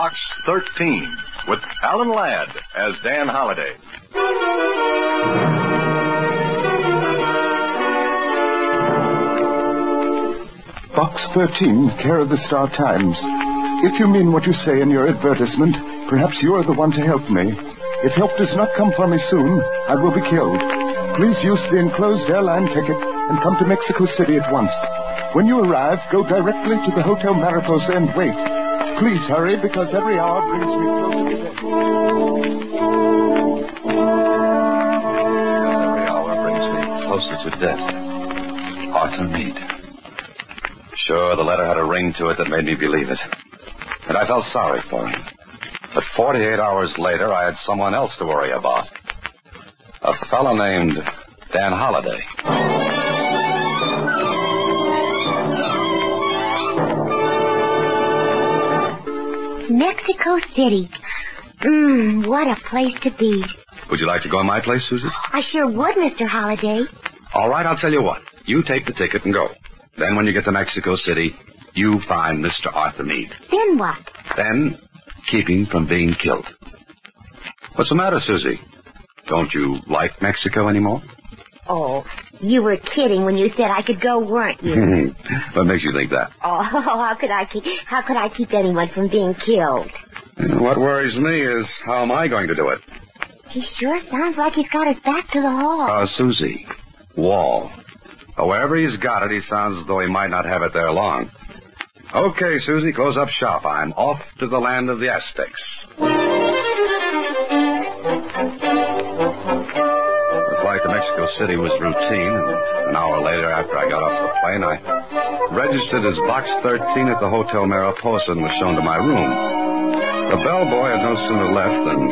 Box 13 with Alan Ladd as Dan Holliday. Box 13, care of the Star Times. If you mean what you say in your advertisement, perhaps you're the one to help me. If help does not come for me soon, I will be killed. Please use the enclosed airline ticket and come to Mexico City at once. When you arrive, go directly to the Hotel Mariposa and wait. Please hurry, because every hour brings me closer to death. Every hour brings me closer to death. Arthur Meade. Sure, the letter had a ring to it that made me believe it. And I felt sorry for him. But 48 hours later, I had someone else to worry about. A fellow named Dan Holliday. Mexico City. What a place to be. Would you like to go in my place, Susie? I sure would, Mr. Holliday. All right, I'll tell you what. You take the ticket and go. Then when you get to Mexico City, you find Mr. Arthur Meade. Then what? Then keep him from being killed. What's the matter, Susie? Don't you like Mexico anymore? Oh, you were kidding when you said I could go, weren't you? What makes you think that? Oh, how could I keep anyone from being killed? What worries me is how am I going to do it? He sure sounds like he's got his back to the wall. Susie. Wall. Wherever he's got it, he sounds as though he might not have it there long. Okay, Susie, close up shop. I'm off to the land of the Aztecs. The flight to Mexico City was routine, and an hour later, after I got off the plane, I registered as Box 13 at the Hotel Mariposa and was shown to my room. The bellboy had no sooner left than...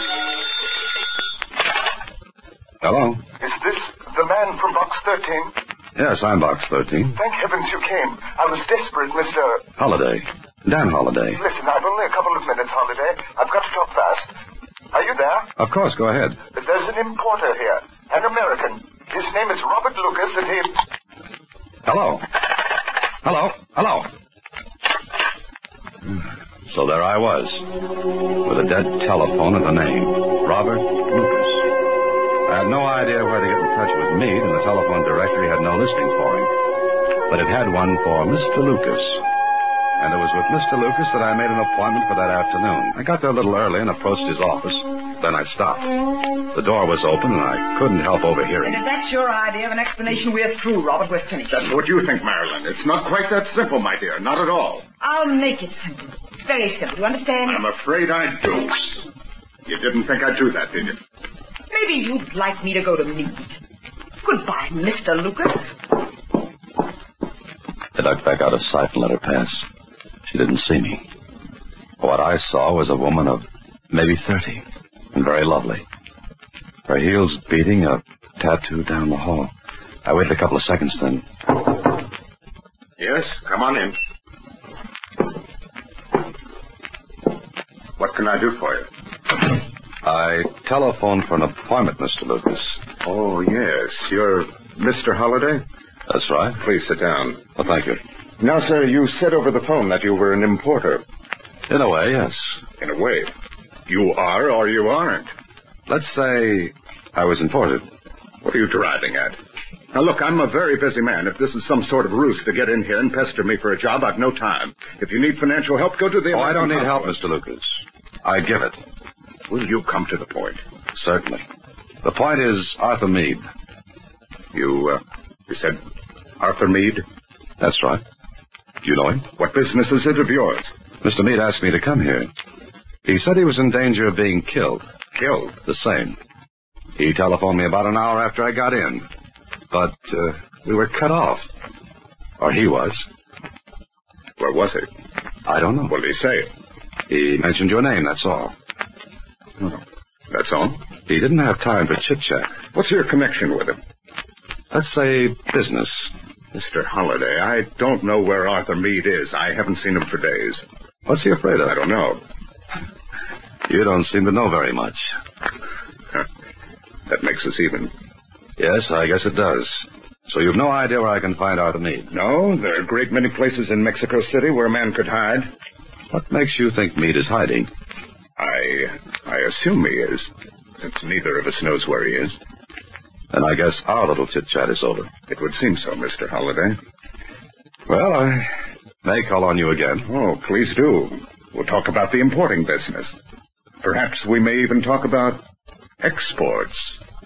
Hello? Is this the man from Box 13? Yes, I'm Box 13. Thank heavens you came. I was desperate, Mr. Holiday. Dan Holiday. Listen, I've only a couple of minutes, Holiday. I've got to talk fast. Are you there? Of course, go ahead. There's an importer here, an American. His name is Robert Lucas, and he... Hello. Hello. Hello. So there I was, with a dead telephone and a name, Robert Lucas. I had no idea where to get in touch with Meade, and the telephone directory had no listing for him. But it had one for Mr. Lucas. And it was with Mr. Lucas that I made an appointment for that afternoon. I got there a little early and approached his office. Then I stopped. The door was open, and I couldn't help overhearing. And if that's your idea of an explanation, we're through, Robert. We're finished. That's what you think, Marilyn. It's not quite that simple, my dear. Not at all. I'll make it simple. Very simple. You understand? I'm afraid I do. You didn't think I'd do that, did you? Maybe you'd like me to go to Meade. Goodbye, Mr. Lucas. I ducked back out of sight and let her pass. She didn't see me. What I saw was a woman of maybe 30, and very lovely. Her heels beating, a tattoo down the hall. I waited a couple of seconds, then... Yes, come on in. What can I do for you? I telephoned for an appointment, Mr. Lucas. Oh, yes. You're Mr. Holliday? That's right. Please sit down. Well, thank you. Now, sir, you said over the phone that you were an importer. In a way, yes. In a way. You are or you aren't. Let's say I was imported. What are you driving at? Now, look, I'm a very busy man. If this is some sort of ruse to get in here and pester me for a job, I've no time. If you need financial help, go to the... Oh, I don't need help, Mr. Lucas. I give it. Will you come to the point? Certainly. The point is Arthur Meade. You said Arthur Meade? That's right. Do you know him? What business is it of yours? Mr. Meade asked me to come here. He said he was in danger of being killed. Killed? The same. He telephoned me about an hour after I got in. But we were cut off. Or he was. Where was he? I don't know. What did he say? He mentioned your name, that's all. Oh, that's all? He didn't have time for chit-chat. What's your connection with him? Let's say business. Mr. Holliday, I don't know where Arthur Meade is. I haven't seen him for days. What's he afraid of? I don't know. You don't seem to know very much. That makes us even. Yes, I guess it does. So you've no idea where I can find Arthur Meade? No, there are a great many places in Mexico City where a man could hide. What makes you think Meade is hiding? I assume he is, since neither of us knows where he is. Then I guess our little chit-chat is over. It would seem so, Mr. Holliday. Well, I may call on you again. Oh, please do. We'll talk about the importing business. Perhaps we may even talk about exports.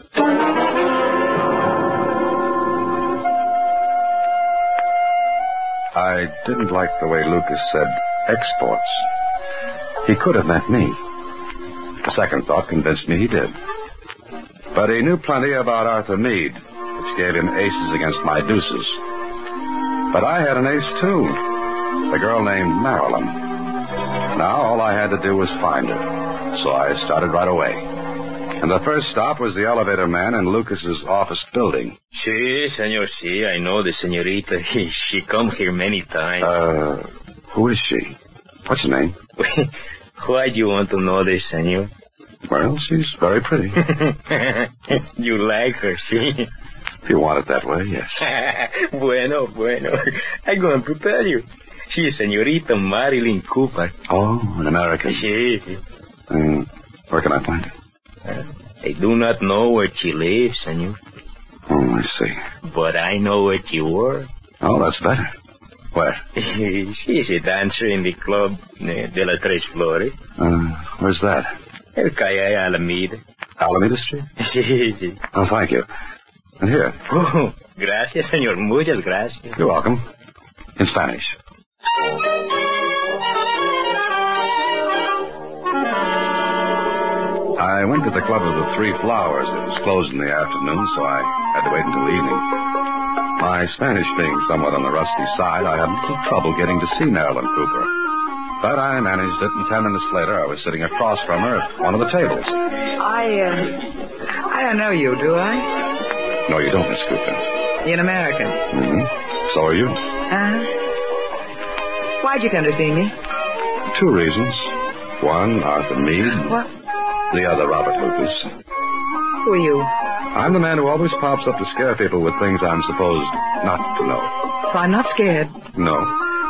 I didn't like the way Lucas said exports. He could have meant me. The second thought convinced me he did. But he knew plenty about Arthur Meade, which gave him aces against my deuces. But I had an ace, too. A girl named Marilyn. Now all I had to do was find her. So I started right away. And the first stop was the elevator man in Lucas's office building. Si, senor, si. I know the senorita. She come here many times. Who is she? What's her name? Why do you want to know this, senor? Well, she's very pretty. You like her, see? If you want it that way, yes. Bueno. I'm going to tell you. She's Senorita Marilyn Cooper. Oh, an American. Si. Where can I find her? I do not know where she lives, senor. Oh, I see. But I know where she works. Oh, that's better. Where? She's a dancer in the club de la Tres Flores. Where's that? El Calle Alameda. Alameda Street? Si. Oh, thank you. And here. Oh, gracias, senor. Muchas gracias. You're welcome. In Spanish. I went to the Club of the Three Flowers. It was closed in the afternoon, so I had to wait until evening. My Spanish being somewhat on the rusty side, I had a little trouble getting to see Marilyn Cooper. But I managed it, and 10 minutes later, I was sitting across from her at one of the tables. I don't know you, do I? No, you don't, Miss Cooper. You're an American. Mm-hmm. So are you. Why'd you come to see me? 2 reasons. One, Arthur Meade. What? The other, Robert Lucas. Who are you? I'm the man who always pops up to scare people with things I'm supposed not to know. So I'm not scared. No.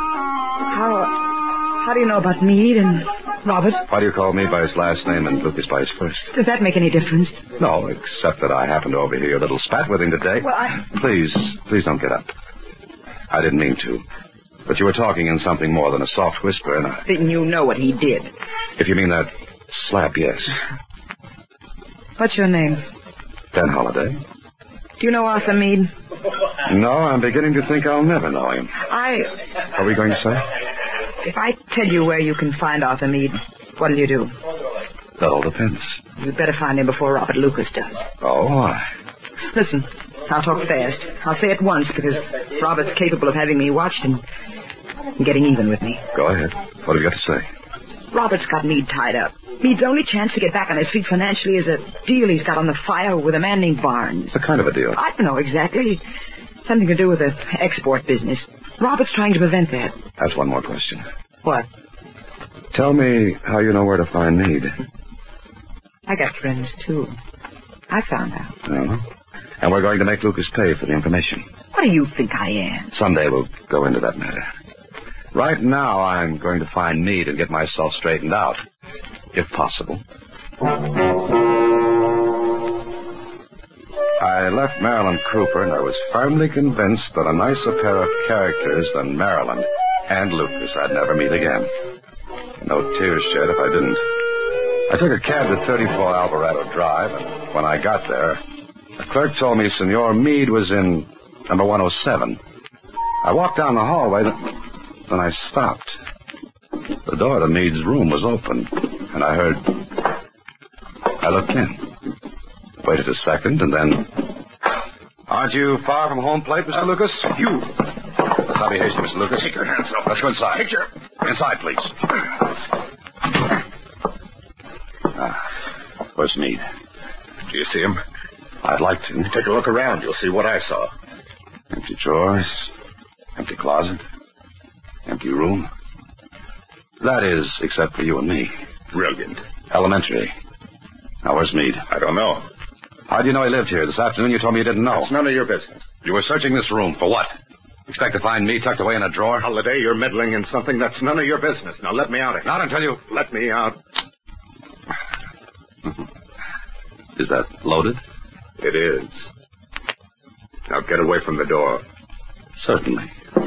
How do you know about Meade and Robert? Why do you call me by his last name and Lucas by his first? Does that make any difference? No, except that I happened to overhear your little spat with him today. Well, Please don't get up. I didn't mean to. But you were talking in something more than a soft whisper, and Then you know what he did. If you mean that slap, yes. What's your name? Dan Holliday. Do you know Arthur Meade? No, I'm beginning to think I'll never know him. What are we going to say? If I tell you where you can find Arthur Meade, what'll you do? That all depends. You'd better find him before Robert Lucas does. Oh, why? Listen, I'll talk fast. I'll say it once because Robert's capable of having me watched and getting even with me. Go ahead. What have you got to say? Robert's got Meade tied up. Meade's only chance to get back on his feet financially is a deal he's got on the fire with a man named Barnes. What kind of a deal? I don't know exactly. Something to do with the export business. Robert's trying to prevent that. That's one more question. What? Tell me how you know where to find Meade. I got friends, too. I found out. Oh? And we're going to make Lucas pay for the information. What do you think I am? Someday we'll go into that matter. Right now, I'm going to find Meade and get myself straightened out, if possible. I left Marilyn Cooper, and I was firmly convinced that a nicer pair of characters than Marilyn and Lucas I'd never meet again. No tears shed if I didn't. I took a cab to 34 Alvarado Drive, and when I got there, the clerk told me Senor Meade was in number 107. I walked down the hallway, then I stopped. The door to Meade's room was open, and I looked in. Waited a second, and then... Aren't you far from home plate, Mr. Lucas? You! Let's not be hasty, Mr. Lucas. Take your hands off. Let's go inside. Take your... Inside, please. Where's Meade? Do you see him? I'd like to. Take a look around. You'll see what I saw. Empty drawers, empty closet, empty room. That is, except for you and me. Brilliant. Elementary. Now, where's Meade? I don't know. How do you know he lived here? This afternoon you told me you didn't know. It's none of your business. You were searching this room for what? Expect to find me tucked away in a drawer? Holliday, you're meddling in something that's none of your business. Now let me out of here. Not until you... Let me out. Is that loaded? It is. Now get away from the door. Certainly.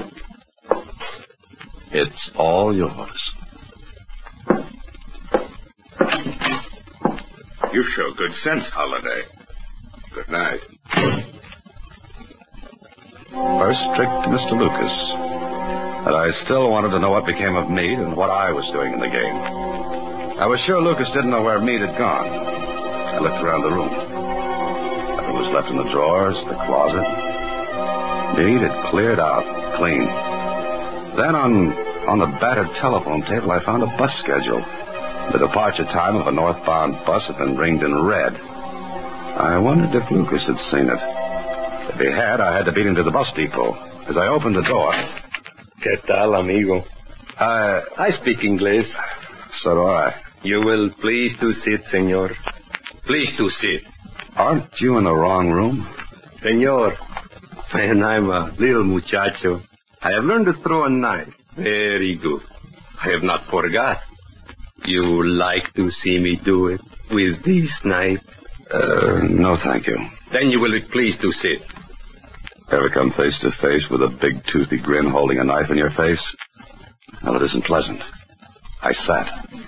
It's all yours. You show good sense, Holliday. Good night. First trick to Mr. Lucas. But I still wanted to know what became of Meade and what I was doing in the game. I was sure Lucas didn't know where Meade had gone. I looked around the room. Nothing was left in the drawers, the closet. Meade had cleared out, clean. Then on the battered telephone table, I found a bus schedule. The departure time of a northbound bus had been ringed in red. I wondered if Lucas had seen it. If he had, I had to beat him to the bus depot. As I opened the door... ¿Qué tal, amigo? I speak English. So do I. You will please to sit, senor. Please to sit. Aren't you in the wrong room? Senor, when I'm a little muchacho, I have learned to throw a knife. Very good. I have not forgot. You like to see me do it with this knife? No, thank you. Then you will be pleased to sit. Ever come face to face with a big, toothy grin holding a knife in your face? Well, it isn't pleasant. I sat.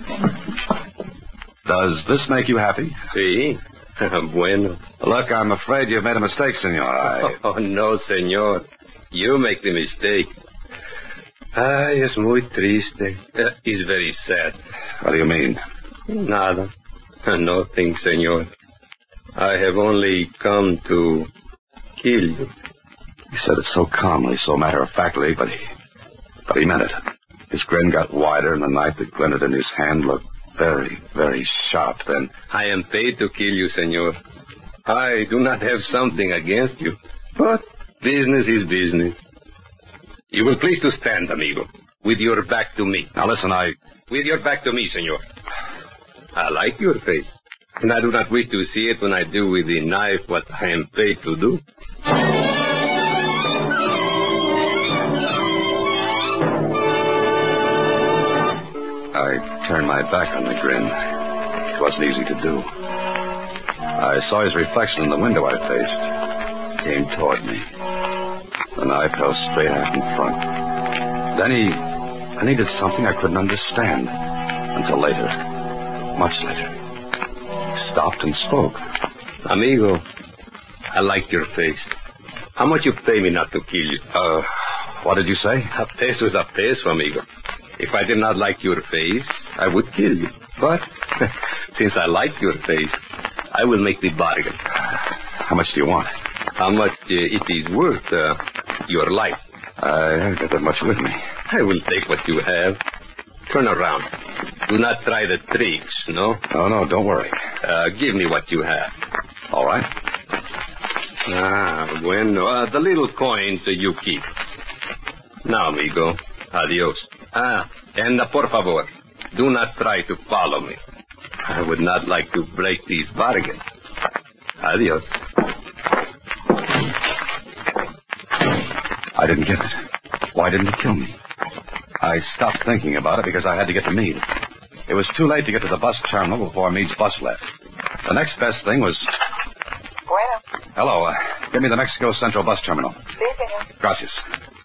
Does this make you happy? Sí. Bueno. Look, I'm afraid you've made a mistake, senor. Oh, no, senor. You make the mistake. Es muy triste. It's very sad. What do you mean? Nada. Nothing, senor. I have only come to kill you. He said it so calmly, so matter-of-factly, but he meant it. His grin got wider, and the knife that glinted in his hand looked very, very sharp. Then... I am paid to kill you, senor. I do not have something against you, but business is business. You will please to stand, amigo, with your back to me. Now listen, With your back to me, senor. I like your face, and I do not wish to see it when I do with the knife what I am paid to do. I turned my back on the grin. It wasn't easy to do. I saw his reflection in the window I faced. He came toward me. The knife held straight out in front. Then he did something I couldn't understand. Until later. Much later. He stopped and spoke. Amigo, I like your face. How much you pay me not to kill you? What did you say? A peso is a peso, amigo. If I did not like your face, I would kill you. But since I like your face, I will make the bargain. How much do you want? How much it is worth, your life. I haven't got that much with me. I will take what you have. Turn around. Do not try the tricks, no? Oh, no, don't worry. Give me what you have. All right. Bueno. The little coins you keep. Now, amigo. Adios. And por favor, do not try to follow me. I would not like to break these bargains. Adios. I didn't get it. Why didn't he kill me? I stopped thinking about it because I had to get to Meade. It was too late to get to the bus terminal before Meade's bus left. The next best thing was... Bueno. Hello. Give me the Mexico Central bus terminal. Sí, señor. Gracias.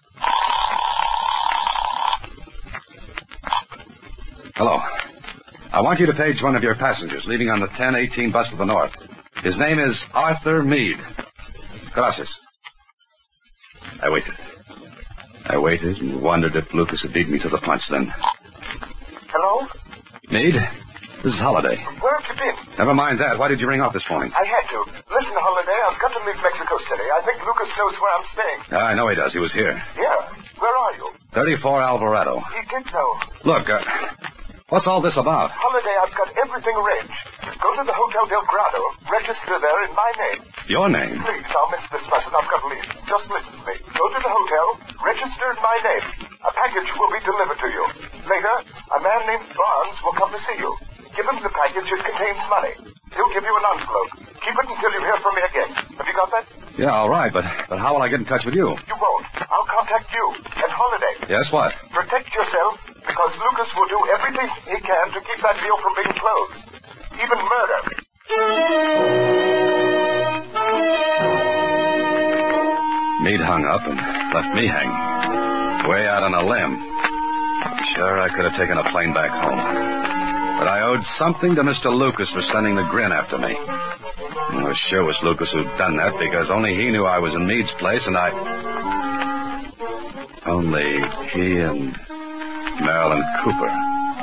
Hello. I want you to page one of your passengers leaving on the 10:18 bus to the north. His name is Arthur Meade. Gracias. I waited and wondered if Lucas had beat me to the punch then. Hello? Meade, this is Holliday. Where have you been? Never mind that. Why did you ring off this morning? I had to. Listen, Holiday, I've got to leave Mexico City. I think Lucas knows where I'm staying. I know he does. He was here. Yeah? Where are you? 34 Alvarado. He did know. Look, what's all this about? Holiday, I've got everything arranged. Go to the Hotel Del Grado. Register there in my name. Your name? Please, I'll miss this bus and I've got to leave. Just listen to me. Go to the hotel. Register in my name. A package will be delivered to you. Later, a man named Barnes will come to see you. Give him the package. It contains money. He'll give you an envelope. Keep it until you hear from me again. Have you got that? Yeah, all right, but how will I get in touch with you? You won't. I'll contact contact you and Holiday. Yes, what? Protect yourself, because Lucas will do everything he can to keep that deal from being closed. Even murder. Meade hung up and left me hanging, way out on a limb. Sure, I could have taken a plane back home. But I owed something to Mr. Lucas for sending the grin after me. It was sure was Lucas who'd done that, because only he knew I was in Meade's place, and only he and Marilyn Cooper.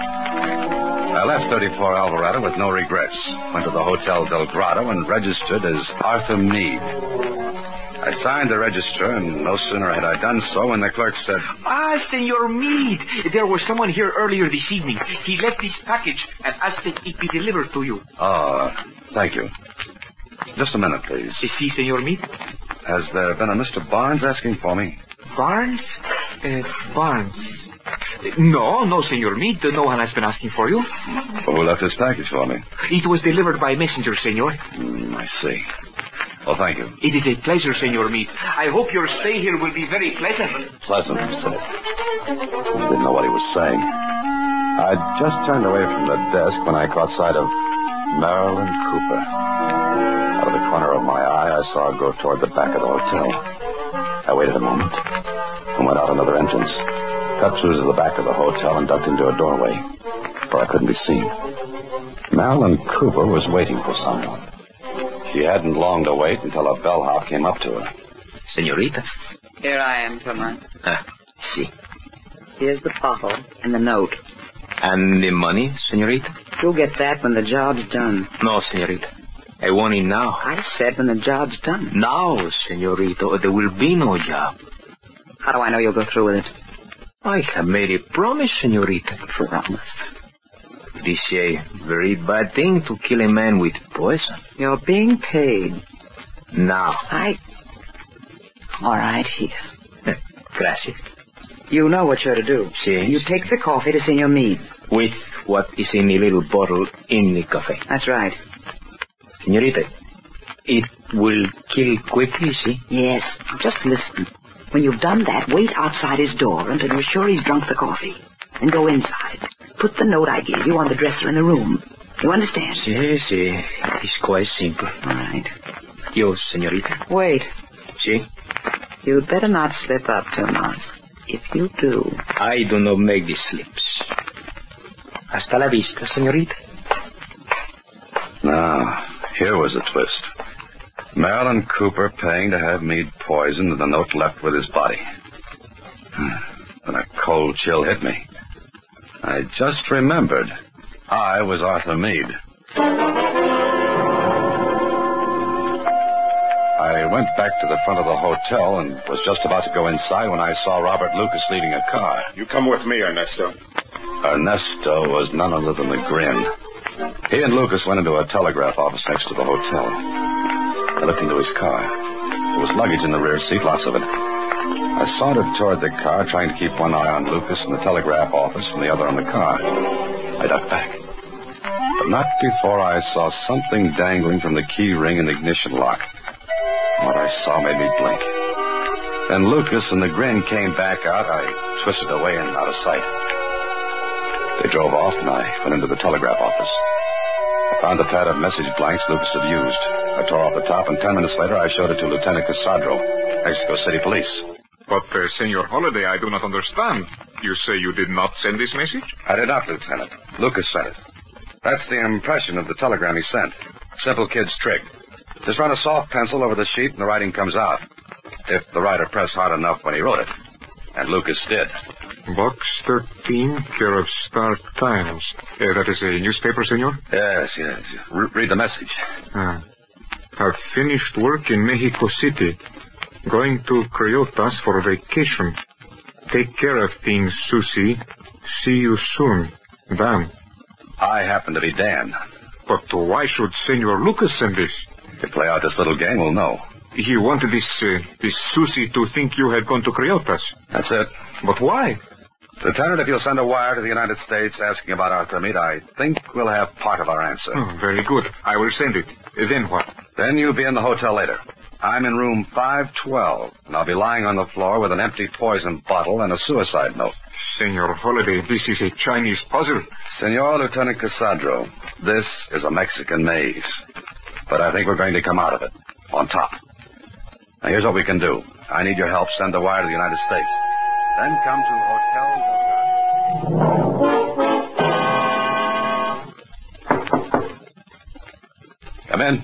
I left 34 Alvarado with no regrets. Went to the Hotel Del Grotto and registered as Arthur Meade. I signed the register, and no sooner had I done so when the clerk said, Senor Meade. There was someone here earlier this evening. He left this package and asked that it be delivered to you. Oh, thank you. Just a minute, please. Si, Senor Meade. Has there been a Mr. Barnes asking for me? Barnes? Barnes. No, Senor Meade. No one has been asking for you. Well, who left this package for me? It was delivered by messenger, Senor. I see. Well, thank you. It is a pleasure, Senor Meade. I hope your stay here will be very pleasant. Pleasant, he said. Didn't know what he was saying. I'd just turned away from the desk when I caught sight of Marilyn Cooper. Out of the corner of my eye, I saw her go toward the back of the hotel. I waited a moment and went out another entrance, cut through to the back of the hotel and ducked into a doorway where I couldn't be seen. Marilyn Cooper was waiting for someone. She hadn't long to wait until a bellhop came up to her. Senorita? Here I am, Tomas. Si. Here's the bottle and the note. And the money, Senorita? You'll get that when the job's done. No, Senorita. I want it now. I said when the job's done. Now, Senorita, or there will be no job. How do I know you'll go through with it? I have made a promise, Senorita. Promise? It is a very bad thing to kill a man with poison. You're being paid. Now. All right, here. Gracias. You know what you're to do. Si. You take the coffee to Senor Meade. With what is in the little bottle in the cafe. That's right. Senorita, it will kill quickly, see? Yes. Just listen. When you've done that, wait outside his door until you're sure he's drunk the coffee. Then go inside. Put the note I gave you on the dresser in the room. You understand? Si. It's quite simple. All right. Adios, senorita. Wait. Si? You'd better not slip up, Tomas. If you do... I do not make the slips. Hasta la vista, senorita. Now, here was a twist. Marilyn Cooper paying to have Meade poisoned and the note left with his body. Then a cold chill hit me. I just remembered. I was Arthur Meade. I went back to the front of the hotel and was just about to go inside when I saw Robert Lucas leaving a car. You come with me, Ernesto. Ernesto was none other than the Grin. He and Lucas went into a telegraph office next to the hotel. I looked into his car. There was luggage in the rear seat, lots of it. I sauntered toward the car, trying to keep one eye on Lucas in the telegraph office and the other on the car. I ducked back. But not before I saw something dangling from the key ring in the ignition lock. What I saw made me blink. Then Lucas and the Grin came back out. I twisted away and out of sight. They drove off, and I went into the telegraph office. I found the pad of message blanks Lucas had used. I tore off the top, and 10 minutes later I showed it to Lieutenant Casadro, Mexico City Police. But, Senor Holiday, I do not understand. You say you did not send this message? I did not, Lieutenant. Lucas sent it. That's the impression of the telegram he sent. Simple kid's trick. Just run a soft pencil over the sheet and the writing comes out. If the writer pressed hard enough when he wrote it. And Lucas did. Box 13, care of Star Times. That is a newspaper, senor? Yes. Read the message. Have finished work in Mexico City. Going to Criotas for vacation. Take care of things, Susie. See you soon. Dan. I happen to be Dan. But why should Senor Lucas send this? If you play out this little game, we'll know. He wanted this Susie to think you had gone to Criotas. That's it. But why? Lieutenant, if you'll send a wire to the United States asking about Arthur Meade, I think we'll have part of our answer. Very good. I will send it. Then what? Then you'll be in the hotel later. I'm in room 512, and I'll be lying on the floor with an empty poison bottle and a suicide note. Senor Holiday, this is a Chinese puzzle. Senor Lieutenant Casadro, this is a Mexican maze. But I think we're going to come out of it on top. Now, here's what we can do. I need your help. Send a wire to the United States. Then come to Hotel... Come in.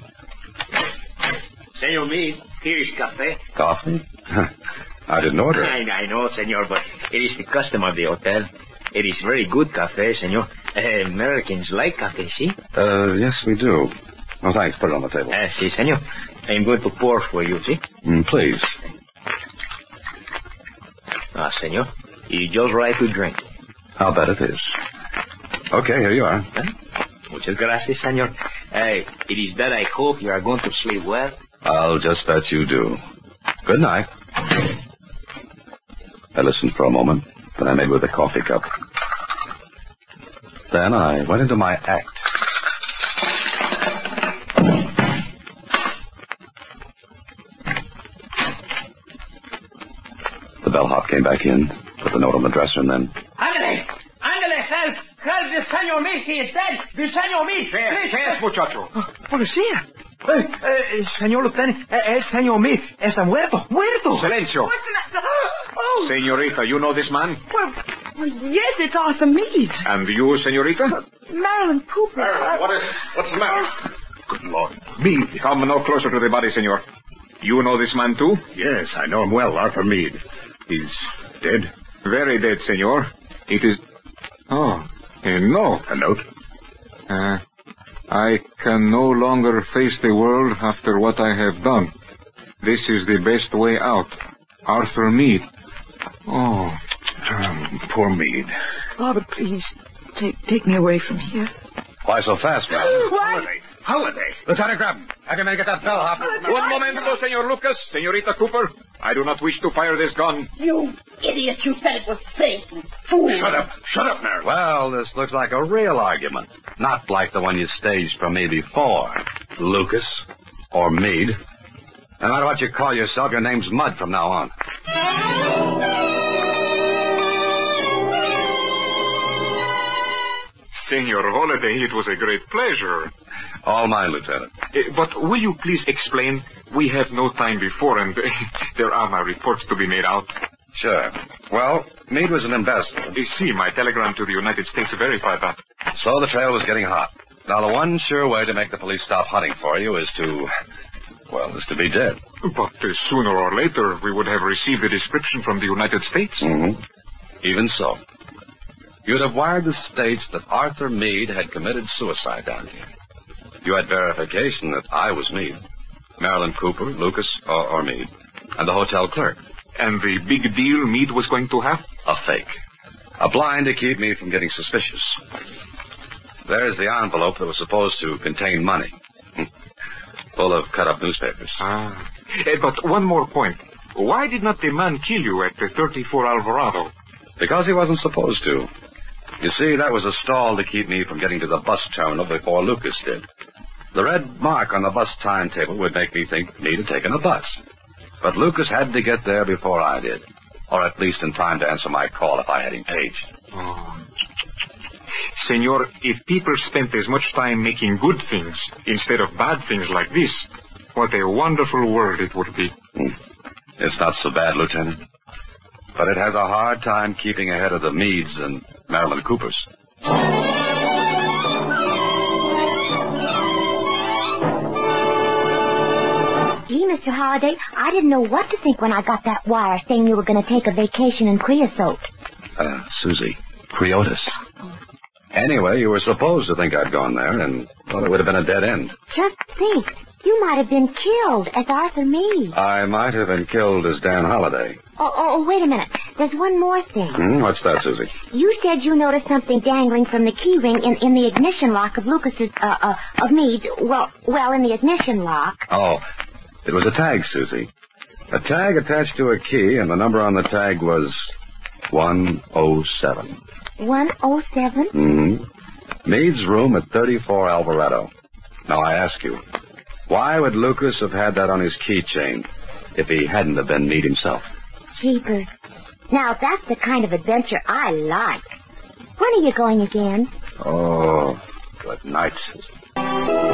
Senor Meade, here is cafe. Coffee? I didn't order. I know, senor, but it is the custom of the hotel. It is very good cafe, senor. Americans like cafe, see? Yes, we do. Oh, thanks. Put it on the table. Si, senor. I'm going to pour for you, see? Please. Ah, senor. It is just right to drink. I'll bet it is. Okay, here you are. Muchas gracias, senor. It is that I hope you are going to sleep well. I'll just bet you do. Good night. I listened for a moment, then I made with a coffee cup. Then I went into my act. The bellhop came back in, put the note on the dresser, and then... Ándale! Help! The Senor Meade, he is dead! The Senor Meade! ¿Qué es, muchacho? Policía. Señor Lieutenant, el Señor Meade está muerto. Silencio. Oh! Señorita, you know this man? Well, yes, it's Arthur Meade. And you, señorita? Marilyn Cooper. What's the matter? Good Lord. Meade. Come no closer to the body, senor. You know this man, too? Yes, I know him well, Arthur Meade. He's dead? Very dead, senor. It is... Oh, a note. A note? I can no longer face the world after what I have done. This is the best way out. Arthur Meade. Oh, poor Meade. Robert, please, take me away from here. Why so fast, man? What? Holiday! Lieutenant, grab him. Have your men get that bellhop. One momento, Senor Lucas. Senorita Cooper, I do not wish to fire this gun. You idiot, you said it was safe. Fool. Shut up, Mary. Well, this looks like a real argument. Not like the one you staged for me before. Lucas or Meade. No matter what you call yourself, your name's Mud from now on. Senor Holiday, it was a great pleasure. All mine, Lieutenant. But will you please explain? We have no time before, and there are my reports to be made out. Sure. Well, Meade was an embezzler. See, my telegram to the United States verified that. So the trail was getting hot. Now, the one sure way to make the police stop hunting for you is to be dead. But sooner or later, we would have received a description from the United States. Mm-hmm. Even so. You'd have wired the States that Arthur Meade had committed suicide down here. You had verification that I was Meade. Marilyn Cooper, Lucas, or Meade. And the hotel clerk. And the big deal Meade was going to have? A fake. A blind to keep me from getting suspicious. There's the envelope that was supposed to contain money. Full of cut-up newspapers. But one more point. Why did not the man kill you at the 34 Alvarado? Because he wasn't supposed to. You see, that was a stall to keep me from getting to the bus terminal before Lucas did. The red mark on the bus timetable would make me think Meade had taken a bus. But Lucas had to get there before I did. Or at least in time to answer my call if I had him paged. Oh. Senor, if people spent as much time making good things instead of bad things like this, what a wonderful world it would be. It's not so bad, Lieutenant. But it has a hard time keeping ahead of the Meades and Marilyn Coopers. Gee, Mr. Holiday, I didn't know what to think when I got that wire saying you were going to take a vacation in creosote. Susie, Creotis. Anyway, you were supposed to think I'd gone there, and, well, it would have been a dead end. Just think. You might have been killed as Arthur Meade. I might have been killed as Dan Holiday. Oh, wait a minute. There's one more thing. What's that, Susie? You said you noticed something dangling from the key ring in the ignition lock of Lucas's, of Meade's, well, in the ignition lock. Oh, it was a tag, Susie. A tag attached to a key, and the number on the tag was 107. 107? Mm-hmm. Meade's room at 34 Alvarado. Now, I ask you, Why would Lucas have had that on his keychain if he hadn't have been Meade himself? Jeepers. Now, that's the kind of adventure I like. When are you going again? Oh, good night, Susan.